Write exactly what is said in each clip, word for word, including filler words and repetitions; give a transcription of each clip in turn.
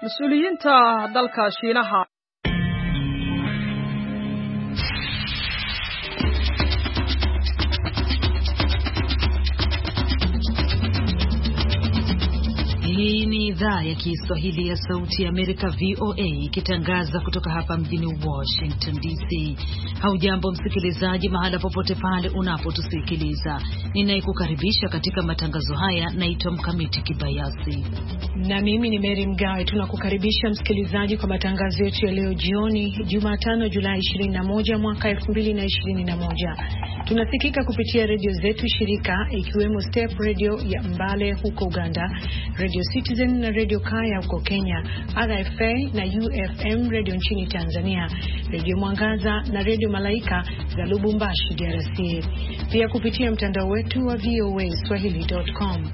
mas-uuliyiinta dalka Shiinaha Hii ni idhaa ya Kiswahili ya Sauti ya Amerika V O A ikitangaza kutoka hapa mjini Washington D C. Haujambo msikilizaji mahala popote pale unapotusikiliza. Ninayekukaribisha katika matangazo haya naitwa Mkamiti Kibayasi. Na mimi ni Mary Mgawe. Tunakukaribisha msikilizaji kwa matangazo yetu ya leo jioni, Jumatano Julai ishirini na moja mwaka elfu mbili na ishirini na moja. Tunasikika kupitia redio zetu shirika ikiwemo Step Radio ya Mbale huko Uganda, Radio Citizen na Radio Kaya huko Kenya, R F A na U F M Radio nchini Tanzania, Radio Mwangaza na Radio Malaika za Lubumbashi D R C. Pia kupitia mtandao wetu wa V O A Swahili dot com.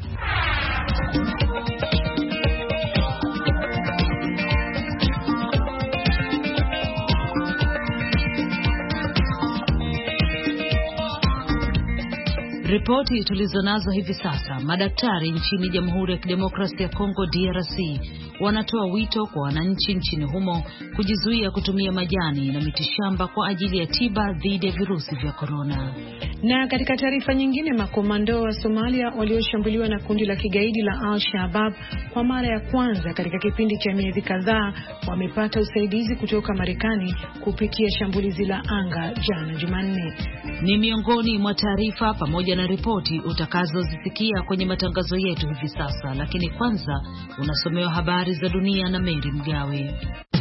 Ripoti tulizonazo hivi sasa, madaktari nchini Jamhuri ya Kidemokrasia ya Kongo D R C wanatoa wito kwa wananchi nchini humo kujizuia kutumia majani na mitishamba kwa ajili ya tiba dhidi ya virusi vya corona. Na katika taarifa nyingine, makomando wa Somalia walioshambuliwa na kundi la kigaidi la Al-Shabaab kwa mara ya kwanza katika kipindi cha miezi kadhaa wamepata usaidizi kutoka Marekani kupitia shambulizi la anga jana Jumanne. Ni miongoni mwa taarifa pamoja na ripoti utakazozisikia kwenye matangazo yetu hivi sasa, lakini kwanza unasomewa habari za dunia na Mary Mgawe.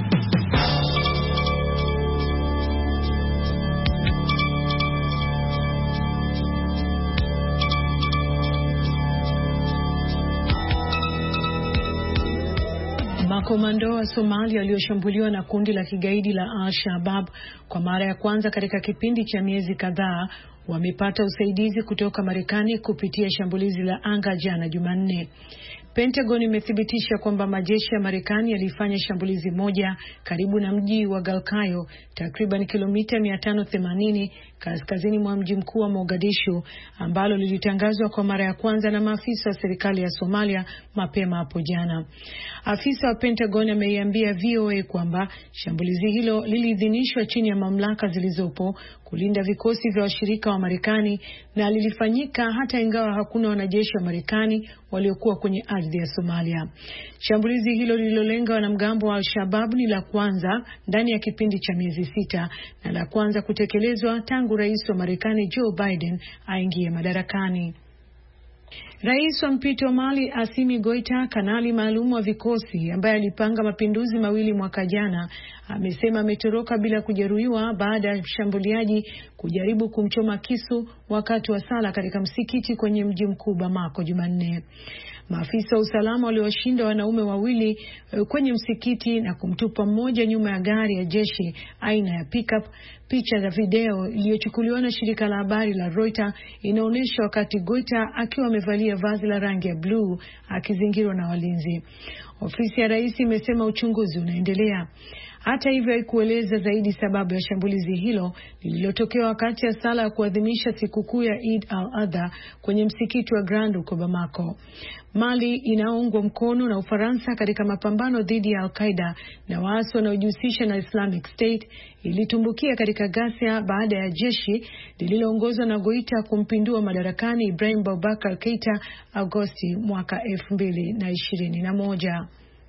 Makomando wa Somalia walioshambuliwa na kundi la kigaidi la Al-Shabaab kwa mara ya kwanza katika kipindi cha miezi kadhaa wamepata usaidizi kutoka Marekani kupitia shambulizi la anga jana Jumanne. Pentagon imethibitisha kwamba majeshi ya Marekani yalifanya shambulizi moja karibu na mji wa Galkayo, takriban kilomita mia tano themanini kaskazini mwa mji mkuu wa Mogadishu, ambalo lilitangazwa kwa mara ya kwanza na maafisa wa serikali ya Somalia mapema hapo jana. Afisa wa Pentagon ameiambia V O A kwamba shambulizi hilo liliidhinishwa chini ya mamlaka zilizopo kulinda vikosi vya washirika wa Marekani na lilifanyika hata ingawa hakuna wanajeshi wa Marekani waliokuwa kwenye ardhi ya Somalia. Shambulizi hilo lililolenga wanamgambo wa Al-Shabaab ni la kwanza ndani ya kipindi cha miezi sita na la kwanza kutekelezwa tangu rais wa Marekani Joe Biden aingie madarakani. Rais wa mpito wa Mali Assimi Goita, kanali maalum wa vikosi ambaye alipanga mapinduzi mawili mwaka jana, amesema ametoroka bila kujeruhiwa baada ya mshambuliaji kujaribu kumchoma kisu wakati wa sala katika msikiti kwenye mji mkuu Bamako Jumanne. Maafisa wa usalama waliwashinda wanaume wawili kwenye msikiti na kumtupa mmoja nyuma ya gari ya jeshi aina ya pickup. Picha za video iliyochukuliwa na shirika la habari la Reuters inaonyesha wakati Goita akiwa amevalia vazi la rangi ya bluu akizingirwa na walinzi. Ofisi ya rais imesema uchunguzi unaendelea. Hata hivyo haikueleza zaidi sababu ya shambulizi hilo lililotokea wakati ya sala ya kuadhimisha sikukuu ya Eid al-Adha kwenye msikiti wa Grand huko Bamako. Mali inaungwa mkono na Ufaransa katika mapambano dhidi ya Al-Qaeda na waasi wanaojihusisha na Islamic State ilitumbukia katika ghasia baada ya jeshi lililoongozwa na Goita kumpindua madarakani Ibrahim Boubacar Keita Agosti mwaka elfu mbili na ishirini na moja.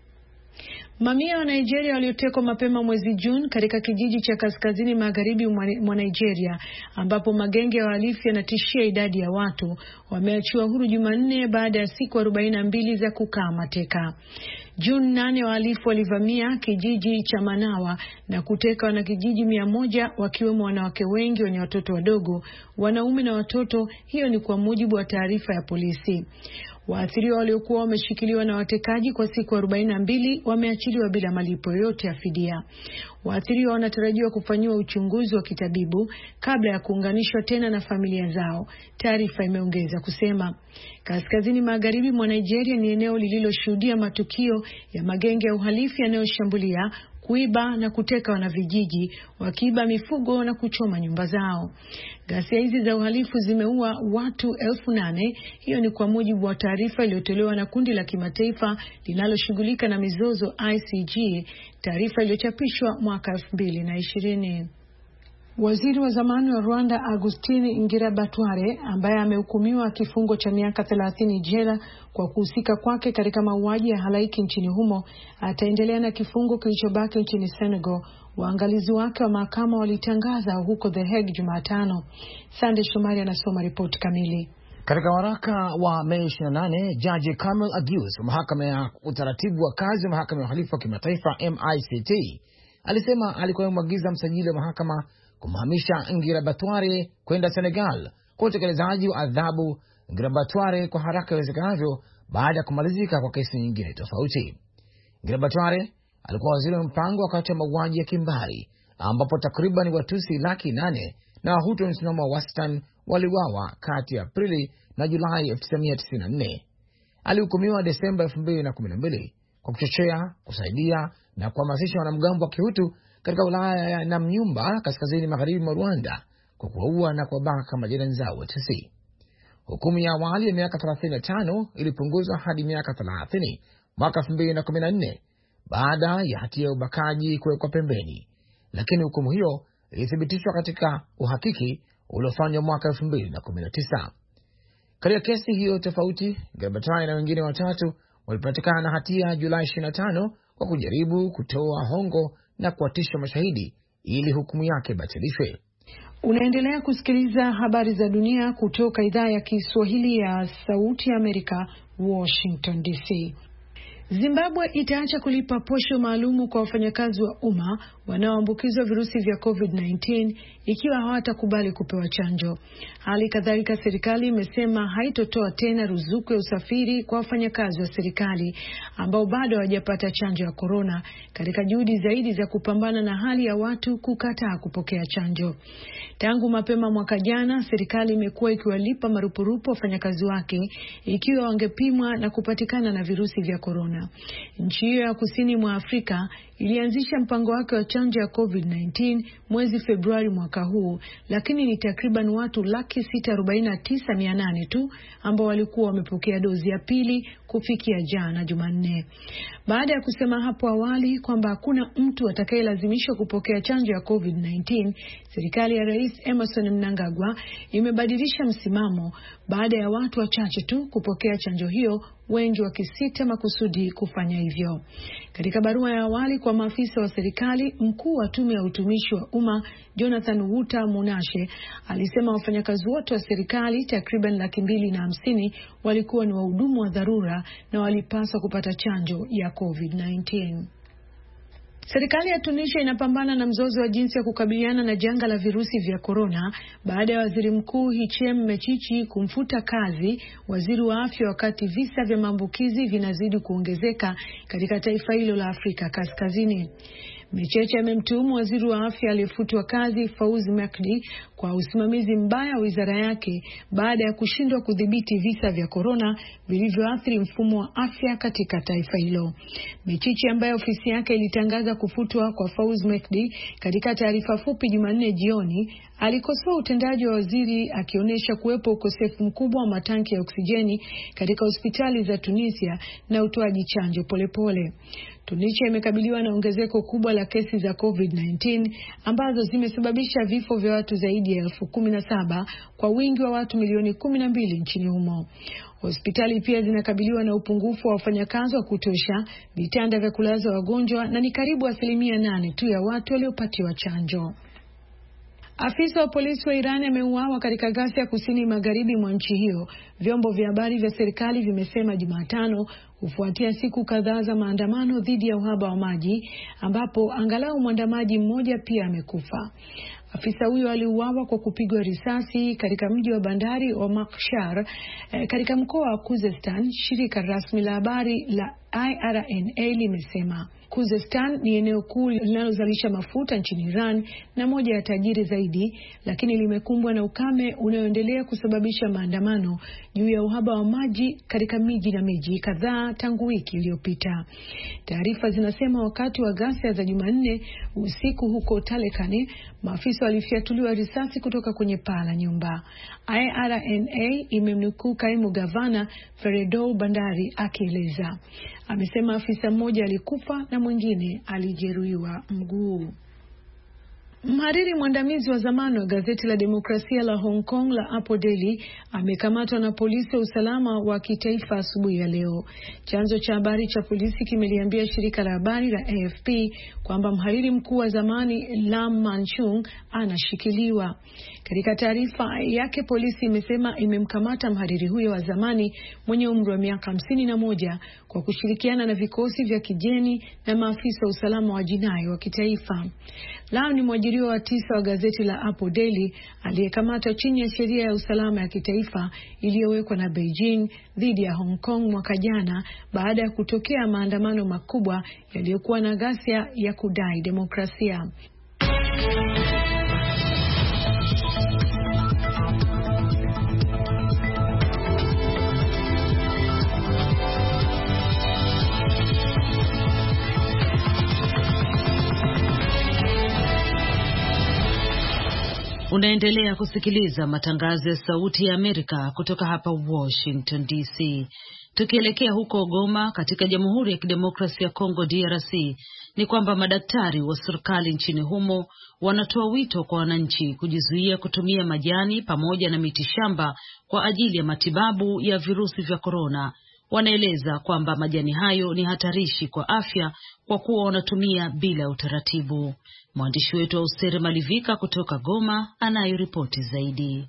Mamia wa Nigeria waliotekwa mapema mwezi Juni katika kijiji cha kaskazini magharibi mwa Nigeria ambapo magenge ya wahalifu yanatishia idadi ya watu wameachiwa huru Jumanne baada ya siku arobaini na mbili za kukaa mateka. Juni nane wahalifu walivamia kijiji cha Manawa na kuteka wanakijiji mia moja wakiwemo wanawake wengi wenye watoto wadogo, wanaume na watoto. Hiyo ni kwa mujibu wa taarifa ya polisi. Waathiriwa waliokuwa wameshikiliwa na watekaji kwa siku arobaini na mbili wameachiliwa bila malipo yote ya fidia. Waathiriwa wanatarajiwa kufanyiwa uchunguzi wa kitabibu kabla ya kuunganishwa tena na familia zao, taarifa imeongeza kusema. Kaskazini magharibi mwa Nigeria ni eneo lililoshuhudia matukio ya magenge ya uhalifu yanayoshambulia, kuiba na kuteka wanavijiji, wakiiba mifugo na kuchoma nyumba zao. Ghasia hizi za uhalifu zimeua watu elfu nane. Hiyo ni kwa mujibu wa taarifa iliyotolewa na kundi la kimataifa linaloshughulika na mizozo I C G, taarifa iliyochapishwa mwaka elfu mbili na ishirini. Waziri wa zamani wa Rwanda Augustine Ngirabatware, ambaye amehukumiwa kifungo cha miaka thelathini jela kwa kuhusika kwake katika mauaji ya halaiki nchini humo, ataendelea na kifungo kilichobaki nchini Senegal, waangalizi wake wa mahakama walitangaza huko The Hague Jumatano. Sande Shomari anasoma ripoti kamili. Katika waraka wa Mei ishirini na nane, Jaji Kamel Agius wa mahakama ya utaratibu wa kazi wa mahakama ya uhalifu wa kimataifa M I C T alisema alikuwa amemwagiza msajili wa mahakama kumhamisha Ngirabatware kwenda Senegal kwa utekelezaji wa adhabu Ngirabatware kwa haraka iwezekanavyo baada ya kumalizika kwa kesi nyingine tofauti. Ngirabatware alikuwa waziri wa mpango wakati wa mauaji ya kimbari ambapo takriban Watusi laki nane na Wahutu wa msimamo wa wastani waliuawa kati ya Aprili na Julai elfu tisa mia tisini na nne. Alihukumiwa Desemba elfu mbili na kumi na mbili kwa kuchochea, kusaidia na kuhamasisha wanamgambo wa Kihutu katika wilaya ya Namnyumba kaskazini magharibi mwa Rwanda kwa kuwaua na kuwabaka majirani zao Watusi. Hukumu ya awali ya miaka thelathini na tano ilipunguzwa hadi miaka thelathini mwaka elfu mbili na kumi na nne baada ya hatia ya ubakaji kuwekwa pembeni, lakini hukumu hiyo ilithibitishwa katika uhakiki uliofanywa mwaka elfu mbili na kumi na tisa. Katika kesi hiyo tofauti, Ngirabatware na wengine watatu walipatikana na hatia Julai ishirini na tano kwa kujaribu kutoa hongo na kuwatisha mashahidi ili hukumu yake batilishwe. Unaendelea kusikiliza habari za dunia kutoka idhaa ya Kiswahili ya Sauti ya Amerika, Washington D C. Zimbabwe itaacha kulipa posho maalumu kwa wafanyakazi wa umma wanaoambukizwa virusi vya COVID kumi na tisa ikiwa hawatakubali kupewa chanjo. Hali kadhalika, serikali imesema haitotoa tena ruzuku ya usafiri kwa wafanyakazi wa serikali ambao bado hawajapata chanjo ya corona, katika juhudi zaidi za kupambana na hali ya watu kukataa kupokea chanjo. Tangu mapema mwaka jana, serikali imekuwa ikiwalipa marupurupu wafanyakazi wake ikiwa wangepimwa na kupatikana na virusi vya corona. Nchi hiyo ya kusini mwa Afrika ilianzisha mpango wake wa chanjo ya COVID kumi na tisa mwezi Februari mwaka huu, lakini ni takriban watu laki sita arobaini na tisa mia nane tu ambao walikuwa wamepokea dozi ya pili kufikia jana Jumanne. Baada ya kusema hapo awali kwamba hakuna mtu atakayelazimishwa kupokea chanjo ya COVID kumi na tisa, serikali ya Rais Emmerson Mnangagwa imebadilisha msimamo baada ya watu wachache tu kupokea chanjo hiyo, wengi wakisita makusudi kufanya hivyo. Katika barua ya awali kwa maafisa wa serikali, mkuu wa tume ya utumishi wa umma Jonathan Wuta Munashe alisema wafanyakazi wote wa serikali takriban laki mbili na hamsini walikuwa ni wahudumu wa dharura na walipaswa kupata chanjo ya COVID kumi na tisa. Serikali ya Tunisia inapambana na mzozo wa jinsi ya kukabiliana na janga la virusi vya corona baada ya waziri mkuu Hichem Mechichi kumfuta kazi waziri wa afya wakati visa vya maambukizi vinazidi kuongezeka katika taifa hilo la Afrika Kaskazini. Mechichi amemtuhumu waziri wa afya aliyefutwa kazi Fauzi Mekdi kwa usimamizi mbaya wa wizara yake baada ya kushindwa kudhibiti visa vya corona vilivyoathiri mfumo wa afya katika taifa hilo. Mechichi, ambaye ofisi yake ilitangaza kufutwa kwa Fauzi Mekdi katika taarifa fupi Jumanne jioni, alikosoa utendaji wa waziri akionyesha kuwepo ukosefu mkubwa wa matanki ya oksijeni katika hospitali za Tunisia na utoaji chanjo polepole. Tunisia imekabiliwa na ongezeko kubwa la kesi za COVID kumi na tisa ambazo zimesababisha vifo vya watu zaidi ya elfu kumi na saba kwa wingi wa watu milioni kumi na mbili nchini humo. Hospitali pia zinakabiliwa na upungufu wa wafanyakazi wa kutosha, vitanda vya kulaza wagonjwa, na ni karibu asilimia nane tu ya watu waliopatiwa chanjo. Afisa wa polisi wa Iran ameuawa katika ghasia kusini magharibi mwa nchi hiyo, vyombo vya habari vya serikali vimesema Jumatano, kufuatia siku kadhaa za maandamano dhidi ya uhaba wa maji, ambapo angalau mwandamaji mmoja pia amekufa. Afisa huyo aliuawa kwa kupigwa risasi katika mji wa bandari wa Makshar eh, katika mkoa wa Khuzestan, shirika rasmi la habari la I R N A limesema Khuzestan ni eneo kuu linalozalisha mafuta nchini Iran na moja ya tajiri zaidi, lakini limekumbwa na ukame unaoendelea kusababisha maandamano juu ya uhaba wa maji katika miji na miji kadhaa tangu wiki iliyopita. Taarifa zinasema wakati wa ghasia za Jumanne usiku huko Talekani, maafisa walifyatuliwa risasi kutoka kwenye paa la nyumba. I R N A imemnukuu kaimu gavana Feridol Bandari akieleza. Amesema afisa mmoja alikufa na mwingine alijeruhiwa mguu. Mhariri mwandamizi wa zamani wa gazeti la demokrasia la Hong Kong la Apple Daily amekamatwa na polisi wa usalama wa kitaifa asubuhi ya leo. Chanzo cha habari cha polisi kimeliambia shirika la habari la A F P kwamba mhariri mkuu wa zamani Lam Manchung anashikiliwa. Katika taarifa yake, polisi imesema imemkamata mhariri huyo wa zamani mwenye umri wa miaka hamsini na moja kwa kushirikiana na vikosi vya kigeni na maafisa wa usalama wa jinai wa kitaifa. Lam ni mwajiriwa wa tisa wa gazeti la Apple Daily aliyekamatwa chini ya sheria ya usalama ya kitaifa iliyowekwa na Beijing dhidi ya Hong Kong mwaka jana baada ya kutokea maandamano makubwa yaliyokuwa na ghasia ya kudai demokrasia. Unaendelea kusikiliza matangazo ya Sauti ya Amerika kutoka hapa Washington D C. Tukielekea huko Goma katika Jamhuri ya Kidemokrasia ya Kongo D R C, ni kwamba madaktari wa serikali nchini humo wanatoa wito kwa wananchi kujizuia kutumia majani pamoja na mitishamba kwa ajili ya matibabu ya virusi vya korona. Wanaeleza kwamba majani hayo ni hatarishi kwa afya kwa kuwa wanatumia bila utaratibu. Mwandishi wetu wa Ustere Malivika kutoka Goma anayo ripoti zaidi.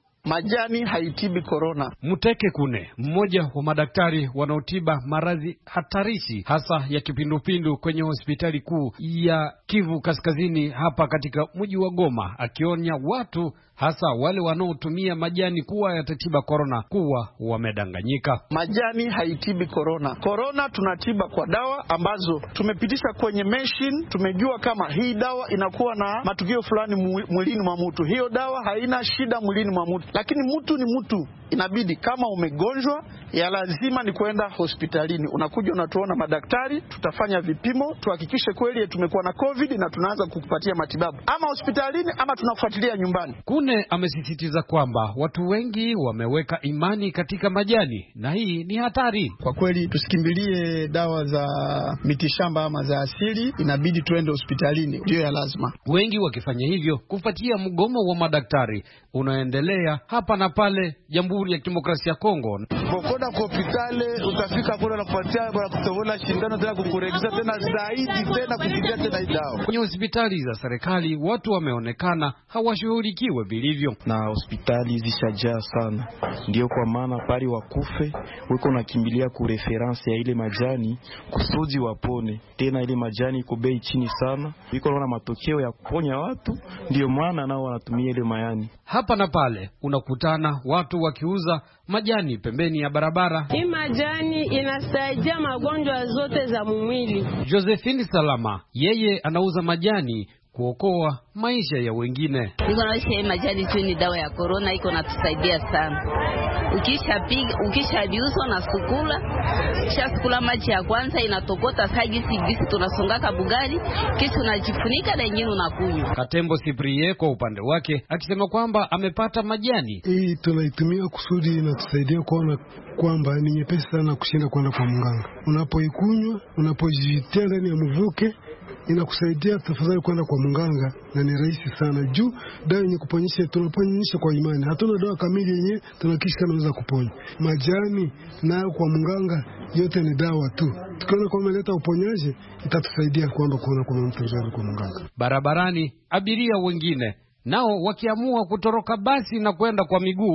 Majani haitibi korona. Muteke Kune, mmoja wa madaktari wanaotiba maradhi hatarishi hasa ya kipindupindu kwenye hospitali kuu ya Kivu Kaskazini hapa katika mji wa Goma, akionya watu hasa wale wanaotumia majani kuwa yatatiba korona kuwa wamedanganyika. Majani haitibi korona. Korona tunatiba kwa dawa ambazo tumepitisha kwenye machine. Tumejua kama hii dawa inakuwa na matukio fulani mwilini mwa mtu. Hiyo dawa haina shida mwilini mwa mtu. Lakini mtu ni mtu. Inabidi kama umegonjwa ya lazima ni kwenda hospitalini. Unakuja unatuona madaktari, tutafanya vipimo, tuhakikishe kweli tumekuwa na COVID na tunaanza kukupatia matibabu. Ama hospitalini ama tunakufuatilia nyumbani. Kune amesisitiza kwamba watu wengi wameweka imani katika majani na hii ni hatari. Kwa kweli tusikimbilie dawa za mitishamba ama za asili, inabidi tuende hospitalini, ndio ya lazima. Wengi wakifanya hivyo kufuatia mgomo wa madaktari unaendelea hapa na pale Jamhuri ya Kidemokrasia ya Kongo. Bokoda kwa hospitali utafika kule na kupatia bora kutobola shindano tena kukurekebisha tena zaidi tena kufikia tena dawa. Kwenye hospitali za serikali watu wameonekana hawashughulikiwe vilivyo. Na hospitali zishajaa sana. Ndio kwa maana pari wakufe weko nakimbilia ku reference ya ile majani kusudi wapone. Tena ile majani iko bei chini sana. Wiko naona matokeo ya kuponya watu, ndio maana nao wanatumia ile mayani. Hapa na pale unakutana watu wakiuza majani pembeni ya barabara. Hii majani inasaidia magonjwa zote za mwili. Josephine Salama, yeye anauza majani kuokoa maisha ya wengine. Niko naosha majani tu ni dawa ya corona, iko natusaidia sana. Ukishapiga, ukishabiuso na sukula, kisha sukula maji ya kwanza inatokota sagi sigisi tunasongaka bugari, kisha unajifunika na nyingine unakunywa. Katembo Cyprien kwa upande wake akisema kwamba amepata majani. Hii tunaitumia kusudi inatusaidia kuona kwamba ni nyepesi sana kushinda kwenda kwa mganga. Unapoikunywa, unapojitia ndani ya mvuke, inakusaidia tafadhali kwenda kwa mganga na ni rahisi sana. Juu dawa yenye kuponyesha tunaponyesha kwa imani. Hatuna dawa kamili yenye tunakisha kama inaweza kuponya. Majani nayo kwa mganga yote ni dawa tu. Tukiona kwamba inaleta uponyaji itatusaidia kwamba kuona kwa mtu mzuri kwa mganga. Barabarani abiria wengine nao wakiamua kutoroka basi na kwenda kwa miguu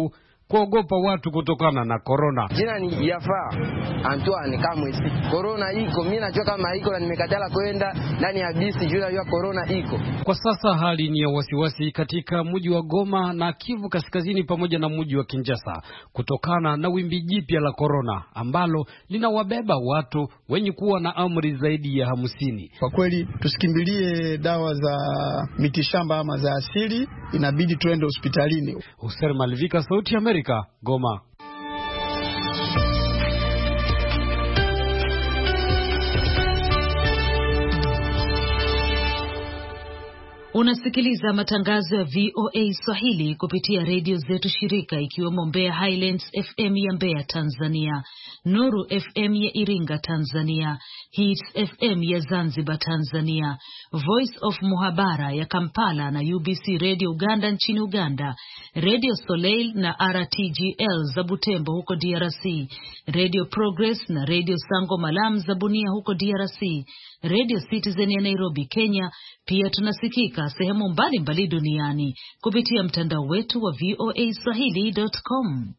kuogopa watu kutokana na korona. Jina ni Yafaa Antoine Kamwesi. Korona iko, mimi najua kama iko na nimekatala kwenda ndani ya bisi juu najua korona iko. Kwa sasa hali ni ya wasiwasi katika mji wa Goma na Kivu Kaskazini pamoja na mji wa Kinshasa kutokana na wimbi jipya la korona ambalo linawabeba watu wenye kuwa na amri zaidi ya hamsini. Kwa kweli tusikimbilie dawa za mitishamba ama za asili, inabidi tuende hospitalini. Hussein Malvika, Sauti ya Amerika, Goma. Unasikiliza matangazo ya V O A Swahili kupitia redio zetu shirika ikiwemo Mbeya Highlands F M ya Mbeya Tanzania, Nuru F M ya Iringa Tanzania, Hits F M ya Zanzibar Tanzania, Voice of Muhabara ya Kampala na U B C Radio Uganda nchini Uganda, Radio Soleil na R T G L za Butembo huko D R C, Radio Progress na Radio Sango Malam za Bunia huko D R C, Radio Citizen ya Nairobi Kenya. Pia tunasikika sehemu mbalimbali duniani kupitia mtandao wetu wa V O A swahili dot com.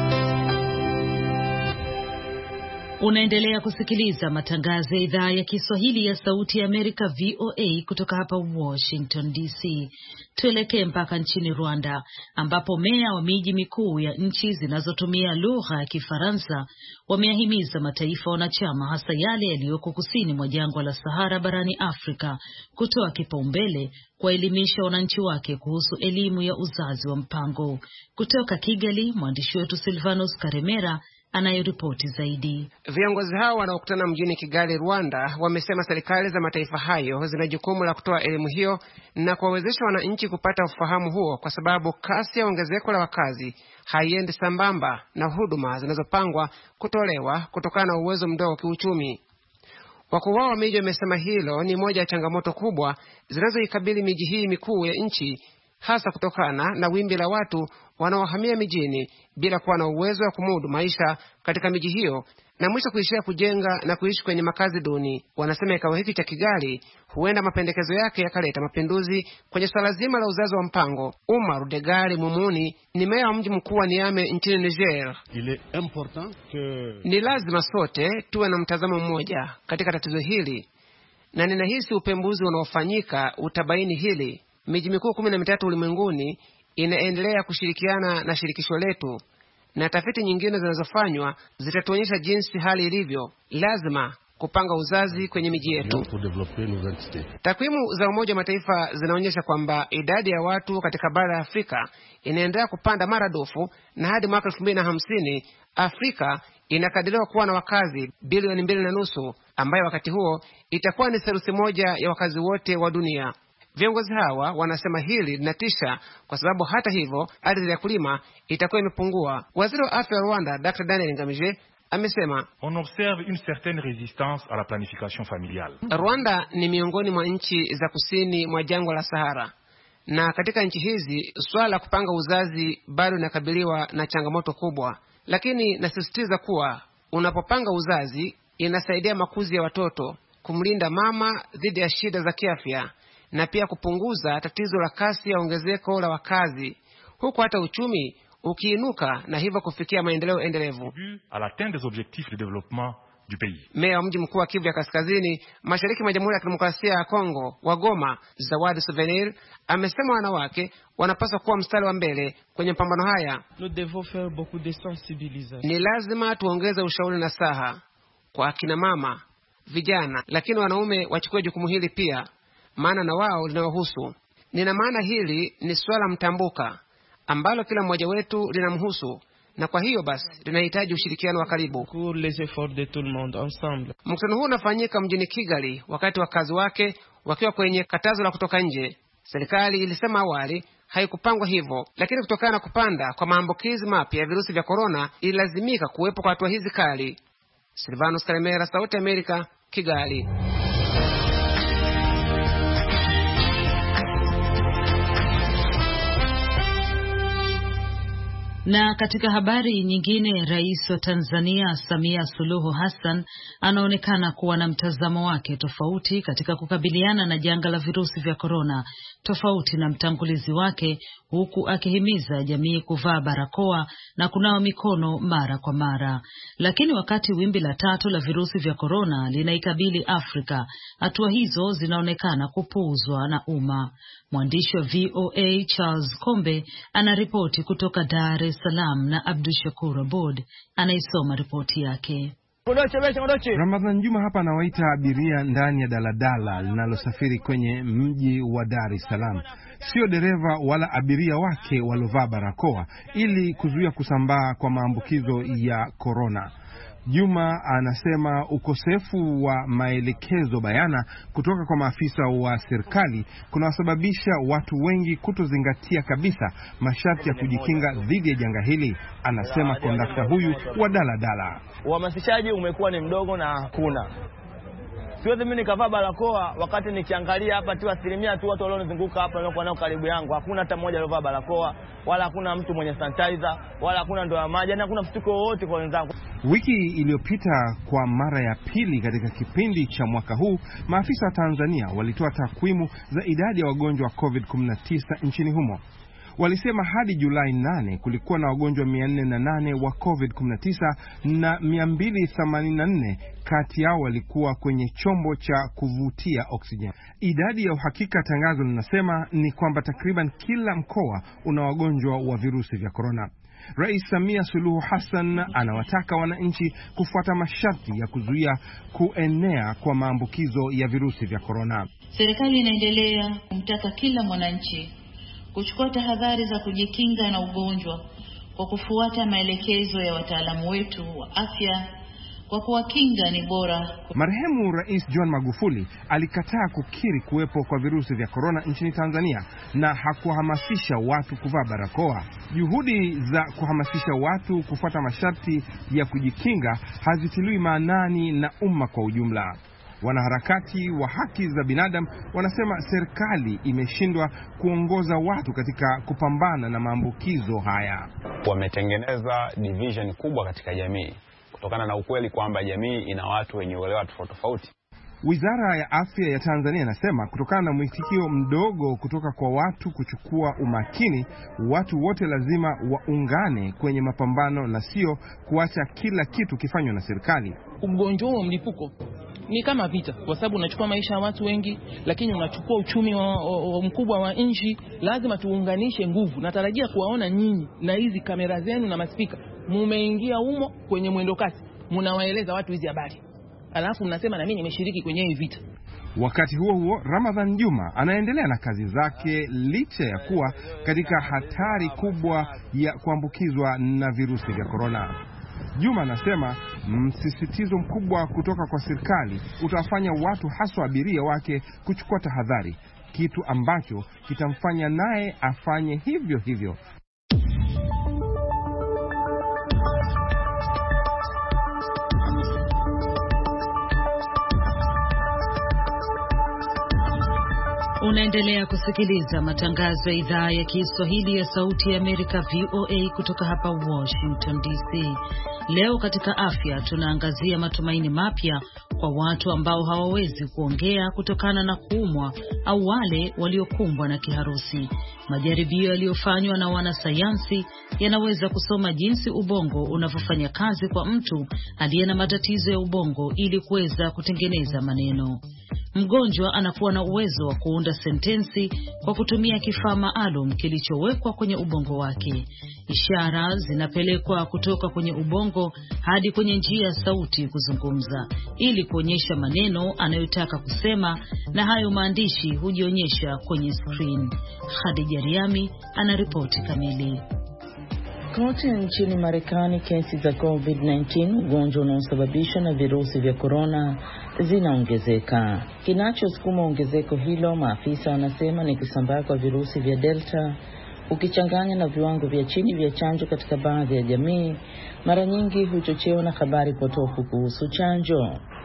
Unaendelea kusikiliza matangazo ya idhaa ya Kiswahili ya Sauti ya Amerika V O A kutoka hapa Washington D C. Tuelekee mpaka nchini Rwanda ambapo meya wa miji mikuu ya nchi zinazotumia lugha ya Kifaransa wameahimiza mataifa wanachama hasa yale yaliyoko kusini mwa jangwa la Sahara barani Afrika kutoa kipaumbele kuwaelimisha wananchi wake kuhusu elimu ya uzazi wa mpango. Kutoka Kigali, mwandishi wetu Silvanus Karemera anayeripoti zaidi. Viongozi hao wanaokutana mjini Kigali, Rwanda, wamesema serikali za mataifa hayo zina jukumu la kutoa elimu hiyo na kuwawezesha wananchi kupata ufahamu huo, kwa sababu kasi ya ongezeko la wakazi haiendi sambamba na huduma zinazopangwa kutolewa kutokana na uwezo mdogo kiuchumi. Wakuu wao wa miji wamesema hilo ni moja ya changamoto kubwa zinazoikabili miji hii mikuu ya nchi, hasa kutokana na wimbi la watu wanaohamia mijini bila kuwa na uwezo wa kumudu maisha katika miji hiyo na mwisho kuishia kujenga na kuishi kwenye makazi duni. Wanasema kikao hiki cha Kigali huenda mapendekezo yake yakaleta mapinduzi kwenye swala zima la uzazi wa mpango. Umar Degali Mumuni ni meya wa mji mkuu wa Niamey nchini Niger. Ni lazima sote tuwe na mtazamo mmoja katika tatizo hili, na ninahisi upembuzi unaofanyika utabaini hili. Miji mikuu kumi na mitatu ulimwenguni inaendelea kushirikiana na shirikisho letu, na tafiti nyingine zinazofanywa zitatuonyesha jinsi hali ilivyo. Lazima kupanga uzazi kwenye miji yetu. Takwimu za Umoja wa Mataifa zinaonyesha kwamba idadi ya watu katika bara la Afrika inaendelea kupanda maradufu, na hadi mwaka elfu mbili na hamsini Afrika inakadiriwa kuwa na wakazi bilioni mbili na nusu, ambayo wakati huo itakuwa ni theluthi moja ya wakazi wote wa dunia. Viongozi hawa wanasema hili linatisha, kwa sababu hata hivyo ardhi ya kulima itakuwa imepungua. Waziri wa afya wa Rwanda Doctor Daniel Ngamije amesema on observe une certaine résistance à la planification familiale. Rwanda ni miongoni mwa nchi za kusini mwa jangwa la Sahara, na katika nchi hizi swala la kupanga uzazi bado linakabiliwa na changamoto kubwa, lakini nasisitiza kuwa unapopanga uzazi inasaidia makuzi ya watoto, kumlinda mama dhidi ya shida za kiafya, na pia kupunguza tatizo la kasi ya ongezeko la wakazi, huku hata uchumi ukiinuka na hivyo kufikia maendeleo endelevu. À l'atteinte des objectifs de développement du pays. Meya wa mji mkuu wa Kivu ya Kaskazini, mashariki mwa Jamhuri ya Kidemokrasia ya Kongo, wa Goma, Zawadi Souvenir, amesema wanawake wanapaswa kuwa mstari wa mbele kwenye pambano haya. Nous devons faire beaucoup de sensibilisation. Ni lazima tuongeze ushauri na saha kwa akina mama, vijana, lakini wanaume wachukue jukumu hili pia, maana na wao linawahusu. Nina maana hili ni swala mtambuka ambalo kila mmoja wetu linamhusu, na kwa hiyo basi linahitaji ushirikiano wa karibu. Mkutano huu unafanyika mjini Kigali wakati wakazi wake wakiwa kwenye katazo la kutoka nje. Serikali ilisema awali haikupangwa hivyo, lakini kutokana na kupanda kwa maambukizi mapya ya virusi vya korona ililazimika kuwepo kwa hatua hizi kali. Silvanus Karemera, Sauti ya Amerika, Kigali. Na katika habari nyingine, Rais wa Tanzania Samia Suluhu Hassan anaonekana kuwa na mtazamo wake tofauti katika kukabiliana na janga la virusi vya korona, tofauti na mtangulizi wake, huku akihimiza jamii kuvaa barakoa na kunawa mikono mara kwa mara. Lakini wakati wimbi la tatu la virusi vya korona linaikabili Afrika, hatua hizo zinaonekana kupuuzwa na umma. Mwandishi wa V O A Charles Kombe anaripoti kutoka Dar es Salaam na Abdushakur Abud anaisoma ripoti yake. Ramadhan Juma hapa anawaita abiria ndani ya daladala linalosafiri kwenye mji wa Dar es Salaam. Sio dereva wala abiria wake walovaa barakoa ili kuzuia kusambaa kwa maambukizo ya korona. Juma anasema ukosefu wa maelekezo bayana kutoka kwa maafisa wa serikali kunawasababisha watu wengi kutozingatia kabisa masharti ya kujikinga dhidi ya janga hili. Anasema kondakta huyu wa daladala, uhamasishaji umekuwa ni mdogo na hakuna. Siwezi mimi nikavaa barakoa wakati nikiangalia hapa tu asilimia tu watu walionizunguka hapa waliokuwa nao karibu yangu, hakuna hata mmoja aliyovaa barakoa, wala hakuna mtu mwenye sanitizer, wala hakuna ndoo ya maji, na hakuna mshtuko wowote kwa wenzangu. Wiki iliyopita, kwa mara ya pili katika kipindi cha mwaka huu, maafisa wa Tanzania walitoa takwimu za idadi ya wagonjwa wa COVID kumi na tisa nchini humo. Walisema hadi Julai nane kulikuwa na wagonjwa mia nne na nane wa COVID kumi na tisa na mia mbili themanini na nne kati yao walikuwa kwenye chombo cha kuvutia oksijeni. Idadi ya uhakika tangazo linasema ni kwamba takriban kila mkoa una wagonjwa wa virusi vya korona. Rais Samia Suluhu Hassan anawataka wananchi kufuata masharti ya kuzuia kuenea kwa maambukizo ya virusi vya korona. Serikali inaendelea kumtaka kila mwananchi kuchukua tahadhari za kujikinga na ugonjwa kwa kufuata maelekezo ya wataalamu wetu wa afya, kwa kuwa kinga ni bora. Marehemu Rais John Magufuli alikataa kukiri kuwepo kwa virusi vya korona nchini Tanzania na hakuhamasisha watu kuvaa barakoa. Juhudi za kuhamasisha watu kufuata masharti ya kujikinga hazitiliwi maanani na umma kwa ujumla. Wanaharakati wa haki za binadamu wanasema serikali imeshindwa kuongoza watu katika kupambana na maambukizo haya. Wametengeneza division kubwa katika jamii kutokana na ukweli kwamba jamii ina watu wenye uelewa tofauti tofauti. Wizara ya Afya ya Tanzania inasema kutokana na mwitikio mdogo kutoka kwa watu kuchukua umakini, watu wote lazima waungane kwenye mapambano na sio kuacha kila kitu kifanywa na serikali. Ugonjwa wa mlipuko ni kama vita, kwa sababu unachukua maisha ya watu wengi, lakini unachukua uchumi wa, wa, wa mkubwa wa nchi. Lazima tuunganishe nguvu. Natarajia kuwaona nyinyi na hizi kamera zenu na maspika, mumeingia humo kwenye mwendo kasi, mnawaeleza watu hizi habari, alafu mnasema na mimi nimeshiriki kwenye hii vita. Wakati huo huo, Ramadhan Juma anaendelea na kazi zake licha ya kuwa katika hatari kubwa ya kuambukizwa na virusi vya korona. Juma anasema msisitizo mkubwa kutoka kwa serikali utawafanya watu hasa abiria wake kuchukua tahadhari, kitu ambacho kitamfanya naye afanye hivyo hivyo. Unaendelea kusikiliza matangazo ya idhaa ya Kiswahili ya Sauti ya Amerika V O A kutoka hapa Washington D C. Leo katika afya tunaangazia matumaini mapya kwa watu ambao hawawezi kuongea kutokana na kuumwa au wale waliokumbwa na kiharusi. Majaribio yaliyofanywa na wanasayansi yanaweza kusoma jinsi ubongo unavyofanya kazi kwa mtu aliye na matatizo ya ubongo ili kuweza kutengeneza maneno. Mgonjwa anakuwa na uwezo wa kuunda sentensi kwa kutumia kifaa maalum kilichowekwa kwenye ubongo wake. Ishara zinapelekwa kutoka kwenye ubongo hadi kwenye njia ya sauti kuzungumza ili kuonyesha maneno anayotaka kusema, na hayo maandishi hujionyesha kwenye screen. Khadija Riami anaripoti kamili. Kote nchini Marekani, kesi za COVID kumi na tisa, ugonjwa unaosababishwa na virusi vya korona, zinaongezeka. Kinachosukuma ongezeko hilo, maafisa wanasema, ni kusambaa kwa virusi vya Delta, ukichanganya na viwango vya chini vya chanjo katika baadhi ya jamii. Mara nyingi huchochewa na habari potofu kuhusu chanjo.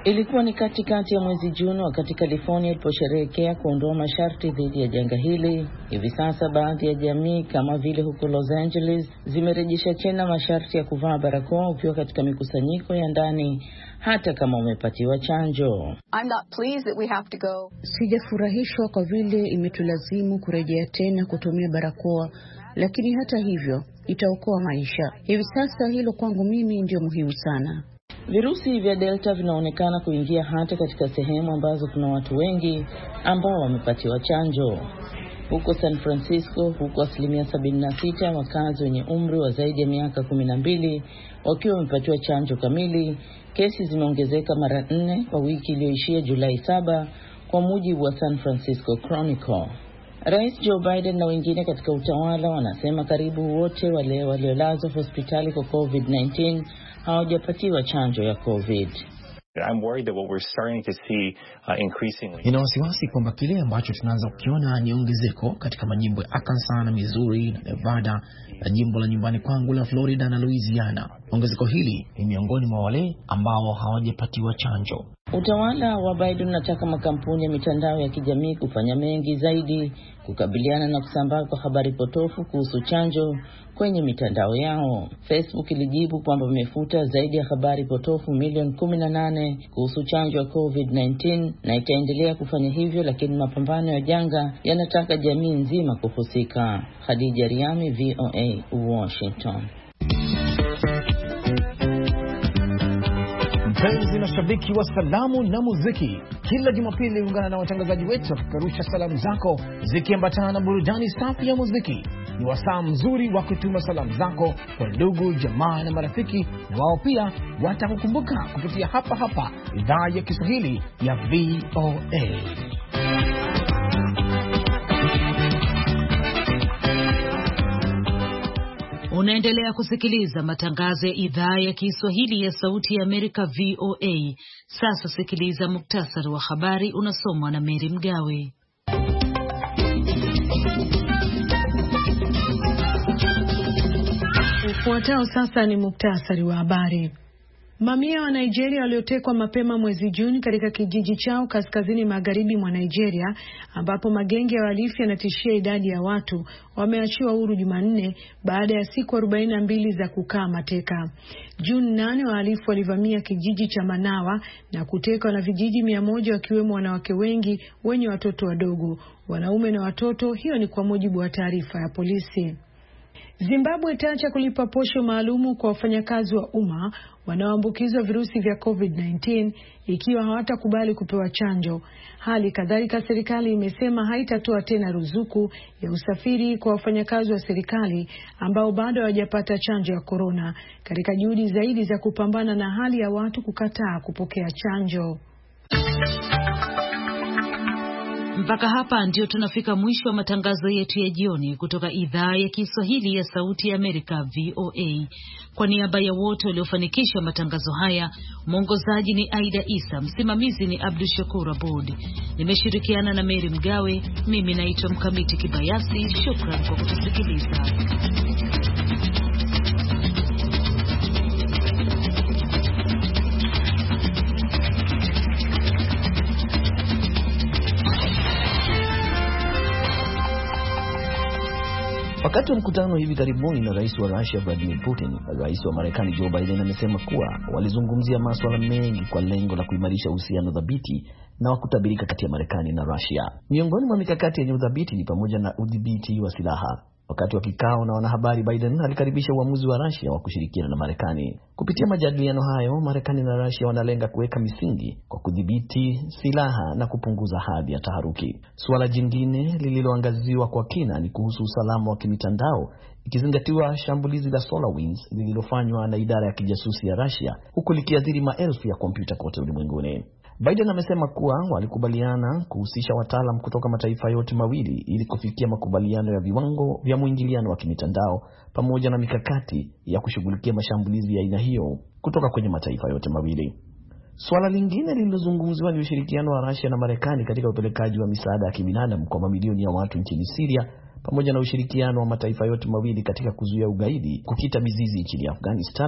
Ilikuwa ni katikati ya mwezi Juni wakati California iliposherehekea kuondoa masharti dhidi ya janga hili. Hivi sasa baadhi ya jamii kama vile huko Los Angeles zimerejesha tena masharti ya kuvaa barakoa ukiwa katika mikusanyiko ya ndani hata kama umepatiwa chanjo. I'm not pleased that we have to go. Sijafurahishwa kwa vile imetulazimu kurejea tena kutumia barakoa, lakini hata hivyo itaokoa maisha. Hivi sasa hilo kwangu mimi ndio muhimu sana. Virusi vya Delta vinaonekana kuingia hata katika sehemu ambazo kuna watu wengi ambao wamepatiwa chanjo. Huko San Francisco, huko asilimia sabini na sita wakazi wenye umri wa zaidi ya miaka kumi na mbili wakiwa wamepatiwa chanjo kamili. Kesi zimeongezeka mara nne kwa wiki iliyoishia Julai saba kwa mujibu wa San Francisco Chronicle. Rais Joe Biden na wengine katika utawala wanasema karibu wote wale waliolazwa hospitali kwa COVID nineteen hawajapatiwa chanjo ya COVID. I'm worried that what we're starting to see uh, increasingly. Nina wasiwasi kwamba kile ambacho tunaanza kukiona ni ongezeko katika majimbo ya Arkansas na Missouri na Nevada na jimbo la nyumbani kwangu la Florida na Louisiana. Ongezeko hili ni miongoni mwa wale ambao hawajapatiwa chanjo. Utawala wa Biden unataka makampuni ya mitandao ya kijamii kufanya mengi zaidi kukabiliana na kusambaa kwa habari potofu kuhusu chanjo kwenye mitandao yao. Facebook ilijibu kwamba imefuta zaidi ya habari potofu milioni kumi na nane kuhusu chanjo ya COVID nineteen na itaendelea kufanya hivyo, lakini mapambano ya janga yanataka jamii nzima kuhusika. Khadija Riami, V O A, Washington. Mpenzi na shabiki wa salamu na muziki, kila Jumapili ungana na watangazaji wetu wakikarusha salamu zako zikiambatana na burudani safi ya muziki. Ni wasaa mzuri wa kutuma salamu zako kwa ndugu, jamaa na marafiki, na wao pia watakukumbuka kupitia hapa hapa idhaa ya Kiswahili ya V O A. Unaendelea kusikiliza matangazo ya idhaa ya Kiswahili ya Sauti ya Amerika V O A. Sasa sikiliza muktasari wa habari unasomwa na Mary Mgawe. Ufuatao sasa ni muktasari wa habari. Mamia wa Nigeria waliotekwa mapema mwezi Juni katika kijiji chao kaskazini magharibi mwa Nigeria, ambapo magenge ya wahalifu yanatishia idadi ya watu, wameachiwa huru Jumanne baada ya siku arobaini na mbili za kukaa mateka. Juni nane wahalifu walivamia kijiji cha Manawa na kuteka na vijiji mia moja wakiwemo wanawake wengi wenye watoto wadogo, wanaume na watoto. Hiyo ni kwa mujibu wa taarifa ya polisi. Zimbabwe itaacha kulipa posho maalumu kwa wafanyakazi wa umma wanaoambukizwa virusi vya COVID nineteen ikiwa hawatakubali kupewa chanjo. Hali kadhalika, serikali imesema haitatoa tena ruzuku ya usafiri kwa wafanyakazi wa serikali ambao bado hawajapata chanjo ya corona, katika juhudi zaidi za kupambana na hali ya watu kukataa kupokea chanjo. Mpaka hapa ndio tunafika mwisho wa matangazo yetu ya jioni kutoka idhaa ya Kiswahili ya Sauti ya Amerika V O A. Kwa niaba ya wote waliofanikisha matangazo haya, mwongozaji ni Aida Isa, msimamizi ni Abdul Shakur Abud. Nimeshirikiana na Mary Mgawe, mimi naitwa Mkamiti Kibayasi. Shukran kwa kutusikiliza. Wakati wa mkutano hivi karibuni na rais wa Russia Vladimir Putin, rais wa Marekani Joe Biden amesema kuwa walizungumzia masuala mengi kwa lengo la kuimarisha uhusiano dhabiti na wa kutabirika kati ya Marekani na Russia. Miongoni mwa mikakati yenye udhabiti ni pamoja na udhibiti wa silaha. Wakati wa kikao na wanahabari, Biden alikaribisha uamuzi wa Russia wa kushirikiana na Marekani. Kupitia majadiliano hayo, Marekani na Russia wanalenga kuweka misingi kwa kudhibiti silaha na kupunguza hadhi ya taharuki. Suala jingine lililoangaziwa kwa kina ni kuhusu usalama wa kimitandao, ikizingatiwa shambulizi la SolarWinds lililofanywa na idara ya kijasusi ya Russia huku likiathiri maelfu ya kompyuta kote ulimwenguni. Biden amesema kuwa walikubaliana kuhusisha wataalamu kutoka mataifa yote mawili ili kufikia makubaliano ya viwango vya mwingiliano wa kimitandao pamoja na mikakati ya kushughulikia mashambulizi ya aina hiyo kutoka kwenye mataifa yote mawili. Swala lingine lililozungumziwa ni ushirikiano wa Russia na Marekani katika upelekaji wa misaada ya kibinadamu kwa mamilioni ya watu nchini Syria, pamoja na ushirikiano wa mataifa yote mawili katika kuzuia ugaidi kukita mizizi nchini Afghanistan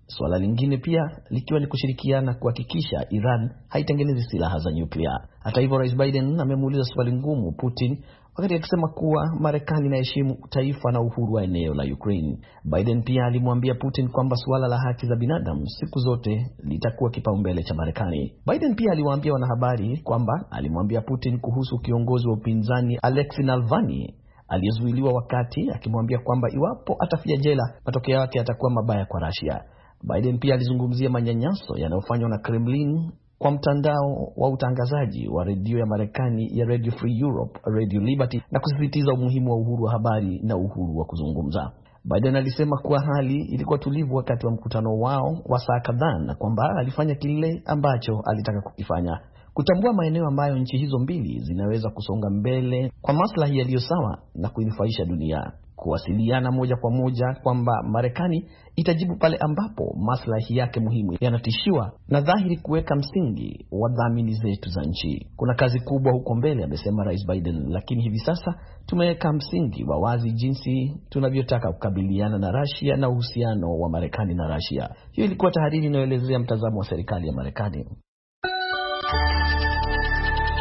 Suala lingine pia likiwa ni kushirikiana kuhakikisha Iran haitengenezi silaha za nyuklia. Hata hivyo, Rais Biden amemuuliza swali ngumu Putin wakati akisema kuwa Marekani inaheshimu taifa na uhuru wa eneo la Ukraine. Biden pia alimwambia Putin kwamba suala la haki za binadamu siku zote litakuwa kipaumbele cha Marekani. Biden pia aliwaambia wanahabari kwamba alimwambia Putin kuhusu kiongozi wa upinzani Alexei Navalny aliyezuiliwa, wakati akimwambia kwamba iwapo atafia jela matokeo yake yatakuwa mabaya kwa Russia. Biden pia alizungumzia manyanyaso yanayofanywa na Kremlin kwa mtandao wa utangazaji wa redio ya Marekani ya Radio Free Europe, Radio Liberty, na kusisitiza umuhimu wa uhuru wa habari na uhuru wa kuzungumza. Biden alisema kuwa hali ilikuwa tulivu wakati wa mkutano wao wa saa kadhaa na kwamba alifanya kile ambacho alitaka kukifanya, kutambua maeneo ambayo nchi hizo mbili zinaweza kusonga mbele kwa maslahi yaliyo sawa na kuinufaisha dunia. Kuwasiliana moja kwa moja kwamba Marekani itajibu pale ambapo maslahi yake muhimu yanatishiwa, na dhahiri kuweka msingi wa dhamini zetu za nchi. Kuna kazi kubwa huko mbele, amesema Rais Biden, lakini hivi sasa tumeweka msingi wa wazi jinsi tunavyotaka kukabiliana na Russia na uhusiano wa Marekani na Russia. Hiyo ilikuwa tahariri inayoelezea mtazamo wa serikali ya Marekani.